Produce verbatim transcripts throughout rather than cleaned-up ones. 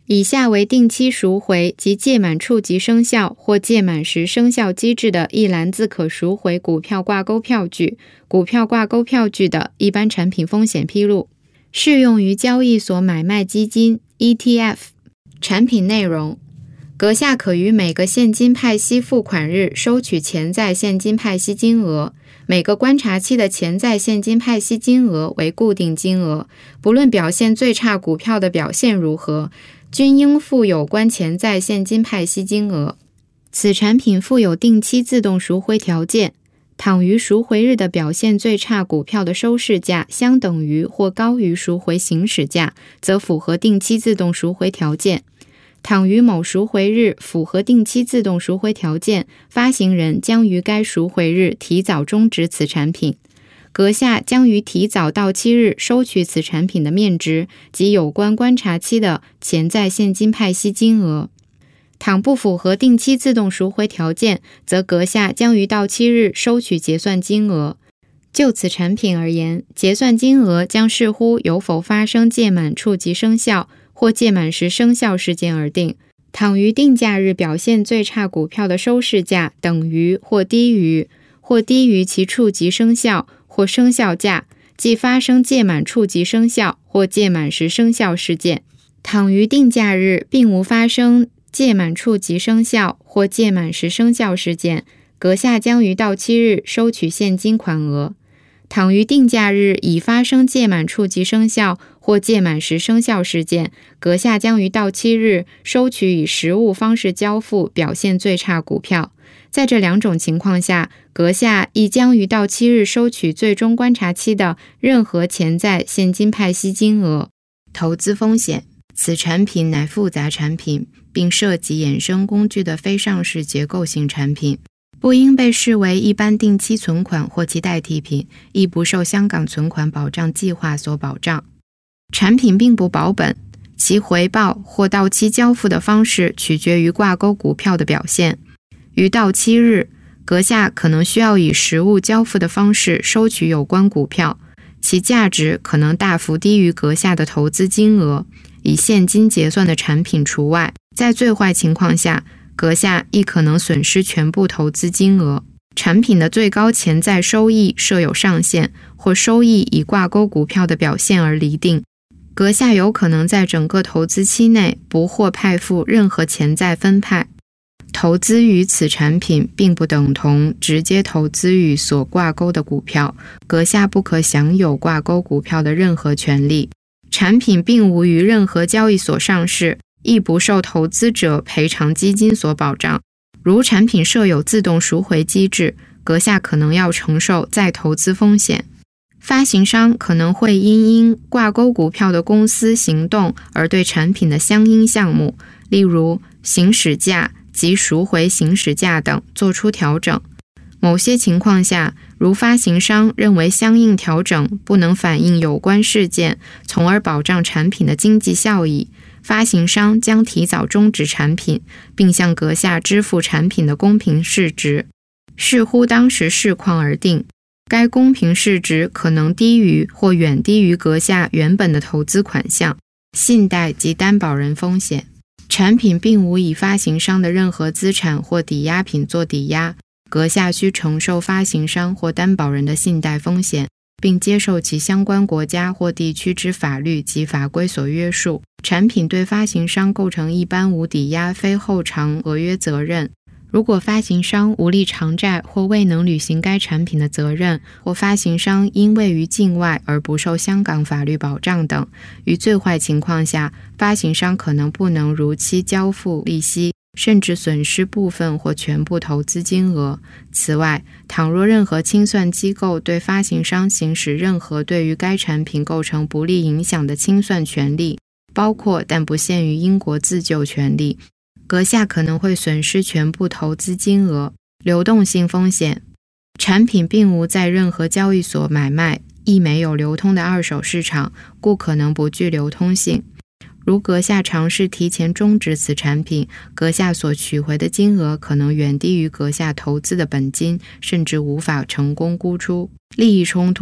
以下为定期赎回及届满处即生效或届满时生效机制的一篮子可赎回股票挂钩票据、股票挂钩票据的一般产品风险披露，适用于交易所买卖基金 E T F。 产品内容：阁下可于每个现金派息付款日收取潜在现金派息金额，每个观察期的潜在现金派息金额为固定金额，不论表现最差股票的表现如何，均应付有关潜在现金派息金额。此产品附有定期自动赎回条件，倘于赎回日的表现最差股票的收市价相等于或高于赎回行使价，则符合定期自动赎回条件。倘于某赎回日符合定期自动赎回条件，发行人将于该赎回日提早终止此产品。阁下将于提早到期日收取此产品的面值及有关观察期的潜在现金派息金额。倘不符合定期自动赎回条件，则阁下将于到期日收取结算金额。就此产品而言，结算金额将视乎有否发生届满处即生效或届满时生效事件而定。倘于定价日表现最差股票的收市价等于或低于或低于其处即生效或生效价，即发生届满处即生效或届满时生效事件。倘于定价日并无发生届满处即生效或届满时生效事件，阁下将于到期日收取现金款额。倘于定价日已发生届满处即生效或届满时生效事件，阁下将于到期日收取以实物方式交付表现最差股票。在这两种情况下，阁下亦将于到期日收取最终观察期的任何潜在现金派息金额。投资风险：此产品乃复杂产品，并涉及衍生工具的非上市结构性产品，不应被视为一般定期存款或其代替品，亦不受香港存款保障计划所保障。产品并不保本，其回报或到期交付的方式取决于挂钩股票的表现。于到期日，阁下可能需要以实物交付的方式收取有关股票，其价值可能大幅低于阁下的投资金额，以现金结算的产品除外。在最坏情况下，阁下亦可能损失全部投资金额。产品的最高潜在收益设有上限，或收益以挂钩股票的表现而厘定。阁下有可能在整个投资期内不获派付任何潜在分派。投资于此产品并不等同直接投资于所挂钩的股票，阁下不可享有挂钩股票的任何权利。产品并无于任何交易所上市，亦不受投资者赔偿基金所保障。如产品设有自动赎回机制，阁下可能要承受再投资风险。发行商可能会因因挂钩股票的公司行动而对产品的相应项目，例如行使价及赎回行使价等做出调整。某些情况下，如发行商认为相应调整不能反映有关事件，从而保障产品的经济效益，发行商将提早终止产品，并向阁下支付产品的公平市值，视乎当时市况而定。该公平市值可能低于或远低于阁下原本的投资款项。信贷及担保人风险：产品并无以发行商的任何资产或抵押品做抵押，阁下需承受发行商或担保人的信贷风险，并接受其相关国家或地区之法律及法规所约束。产品对发行商构成一般无抵押非后偿违约责任。如果发行商无力偿债或未能履行该产品的责任，或发行商因位于境外而不受香港法律保障等，于最坏情况下，发行商可能不能如期交付利息，甚至损失部分或全部投资金额。此外，倘若任何清算机构对发行商行使任何对于该产品构成不利影响的清算权利，包括但不限于英国自救权利，阁下可能会损失全部投资金额。流动性风险：产品并无在任何交易所买卖，亦没有流通的二手市场，故可能不具流通性。如阁下尝试提前终止此产品，阁下所取回的金额可能远低于阁下投资的本金，甚至无法成功沽出。利益冲突：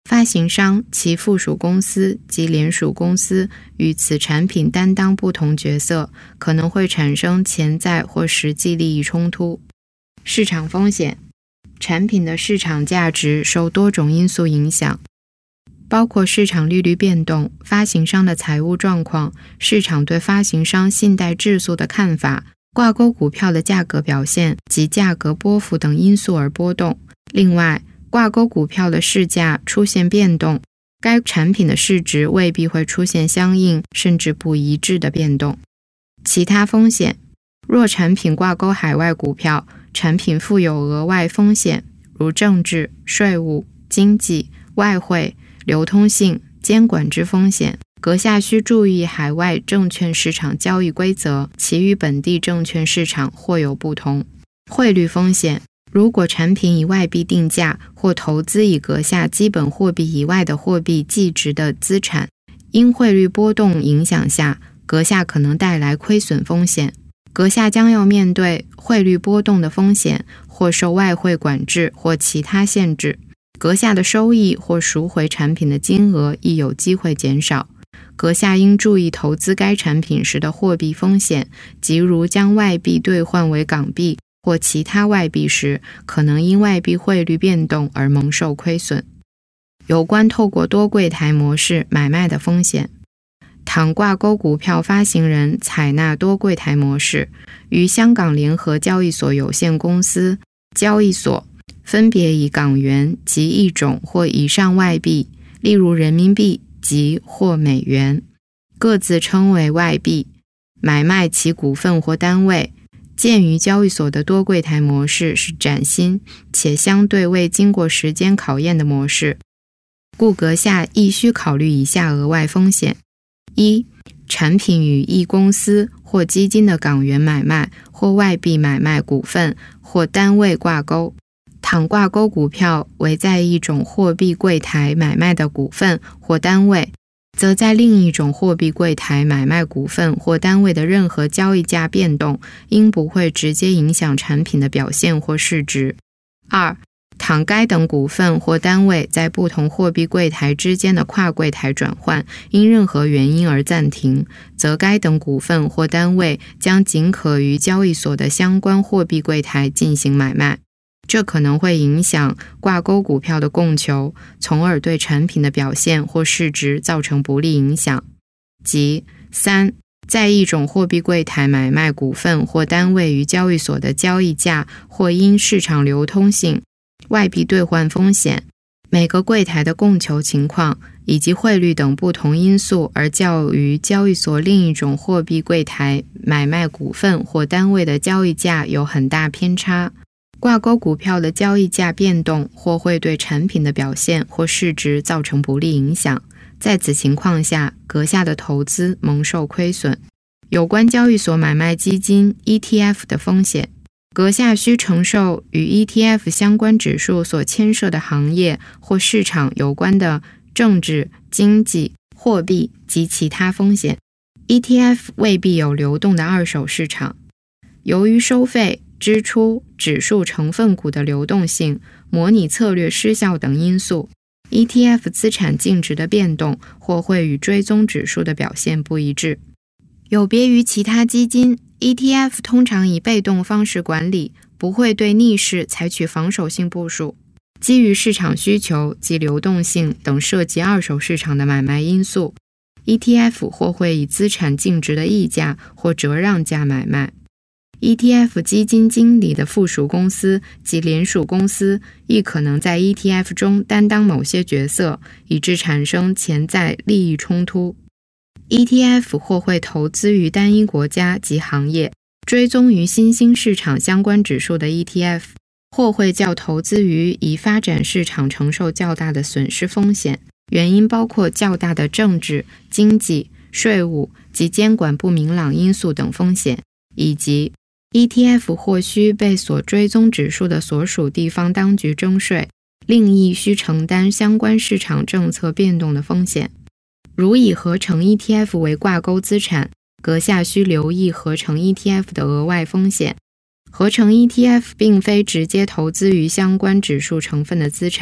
发行商、其附属公司及联属公司与此产品担当不同角色，可能会产生潜在或实际利益冲突。市场风险，产品的市场价值受多种因素影响，包括市场利率变动、发行商的财务状况、市场对发行商信贷质素的看法、挂钩股票的价格表现及价格波幅等因素而波动。另外，挂钩股票的市价出现变动，该产品的市值未必会出现相应甚至不一致的变动。其他风险，若产品挂钩海外股票，产品负有额外风险，如政治、税务、经济、外汇、流通性、监管之风险，阁下需注意海外证券市场交易规则，其与本地证券市场或有不同。汇率风险，如果产品以外币定价或投资以阁下基本货币以外的货币计值的资产，因汇率波动影响下，阁下可能带来亏损风险。阁下将要面对汇率波动的风险，或受外汇管制或其他限制。阁下的收益或赎回产品的金额亦有机会减少。阁下应注意投资该产品时的货币风险，即如将外币兑换为港币或其他外币时，可能因外币汇率变动而蒙受亏损。有关透过多柜台模式买卖的风险，倘挂钩股票发行人采纳多柜台模式，与香港联合交易所有限公司交易所分别以港元及一种或以上外币，例如人民币及或美元，各自称为外币，买卖其股份或单位。鉴于交易所的多柜台模式是崭新且相对未经过时间考验的模式，故阁下亦需考虑以下额外风险：一、产品与一公司或基金的港元买卖或外币买卖股份或单位挂钩，倘挂钩股票为在一种货币柜台买卖的股份或单位，则在另一种货币柜台买卖股份或单位的任何交易价变动，应不会直接影响产品的表现或市值。二、倘该等股份或单位在不同货币柜台之间的跨柜台转换因任何原因而暂停，则该等股份或单位将仅可于交易所的相关货币柜台进行买卖。这可能会影响挂钩股票的供求，从而对产品的表现或市值造成不利影响。即三、在一种货币柜台买卖股份或单位于交易所的交易价，或因市场流通性、外币兑换风险、每个柜台的供求情况以及汇率等不同因素而较于交易所另一种货币柜台买卖股份或单位的交易价有很大偏差。挂钩股票的交易价变动或会对产品的表现或市值造成不利影响，在此情况下，阁下的投资蒙受亏损。有关交易所买卖基金 E T F 的风险，阁下需承受与 E T F 相关指数所牵涉的行业或市场有关的政治、经济、货币及其他风险。E T F 未必有流动的二手市场。由于收费、支出、指数成分股的流动性、模拟策略失效等因素， E T F 资产净值的变动或会与追踪指数的表现不一致。有别于其他基金， E T F 通常以被动方式管理，不会对逆势采取防守性部署。基于市场需求及流动性等涉及二手市场的买卖因素， E T F 或会以资产净值的溢价或折让价买卖。E T F 基金经理的附属公司及联属公司亦可能在 E T F 中担当某些角色，以致产生潜在利益冲突。E T F 或会投资于单一国家及行业，追踪于新兴市场相关指数的 E T F， 或会较投资于已发展市场承受较大的损失风险，原因包括较大的政治、经济、税务及监管不明朗因素等风险，以及E T F 或需被所追踪指数的所属地方当局征税，另亦需承担相关市场政策变动的风险。如以合成 E T F 为挂钩资产，阁下需留意合成 E T F 的额外风险。合成 E T F 并非直接投资于相关指数成分的资产，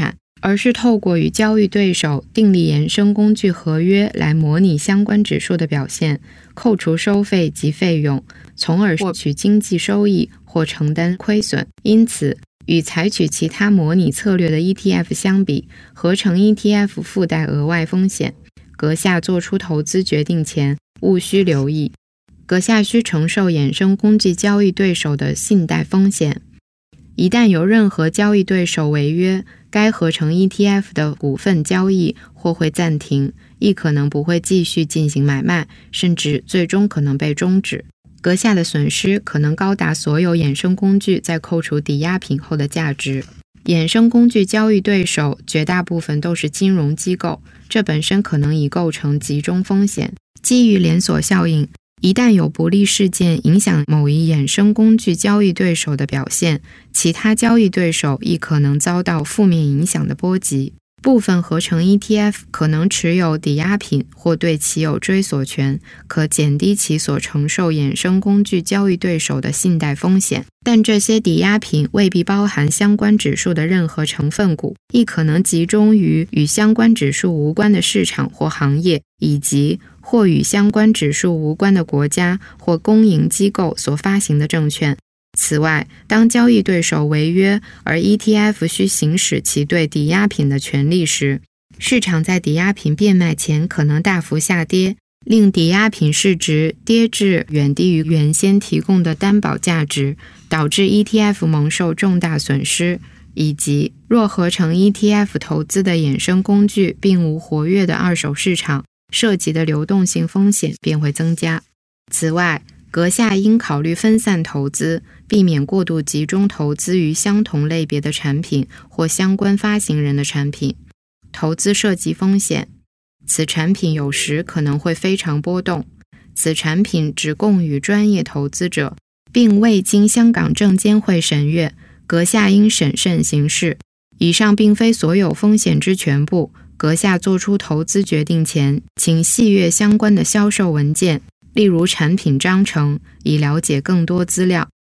而是透过与交易对手订立衍生工具合约来模拟相关指数的表现，扣除收费及费用，从而获取经济收益或承担亏损。因此，与采取其他模拟策略的 E T F 相比，合成 E T F 附带额外风险，阁下做出投资决定前务需留意。阁下需承受衍生工具交易对手的信贷风险。一旦有任何交易对手违约，该合成 E T F 的股份交易或会暂停，亦可能不会继续进行买卖，甚至最终可能被终止。阁下的损失可能高达所有衍生工具在扣除抵押品后的价值。衍生工具交易对手绝大部分都是金融机构，这本身可能已构成集中风险。基于连锁效应，一旦有不利事件影响某一衍生工具交易对手的表现，其他交易对手亦可能遭到负面影响的波及。部分合成 E T F 可能持有抵押品或对其有追索权，可减低其所承受衍生工具交易对手的信贷风险。但这些抵押品未必包含相关指数的任何成分股，亦可能集中于与相关指数无关的市场或行业，以及或与相关指数无关的国家或公营机构所发行的证券。此外，当交易对手违约，而 E T F 需行使其对抵押品的权利时，市场在抵押品变卖前可能大幅下跌，令抵押品市值跌至远低于原先提供的担保价值，导致 E T F 蒙受重大损失，以及若合成 E T F 投资的衍生工具并无活跃的二手市场，涉及的流动性风险便会增加。此外，阁下应考虑分散投资，避免过度集中投资于相同类别的产品或相关发行人的产品。投资涉及风险，此产品有时可能会非常波动。此产品只供予专业投资者，并未经香港证监会审阅，阁下应审慎行事。以上并非所有风险之全部，阁下做出投资决定前，请细阅相关的销售文件，例如产品章程，以了解更多资料。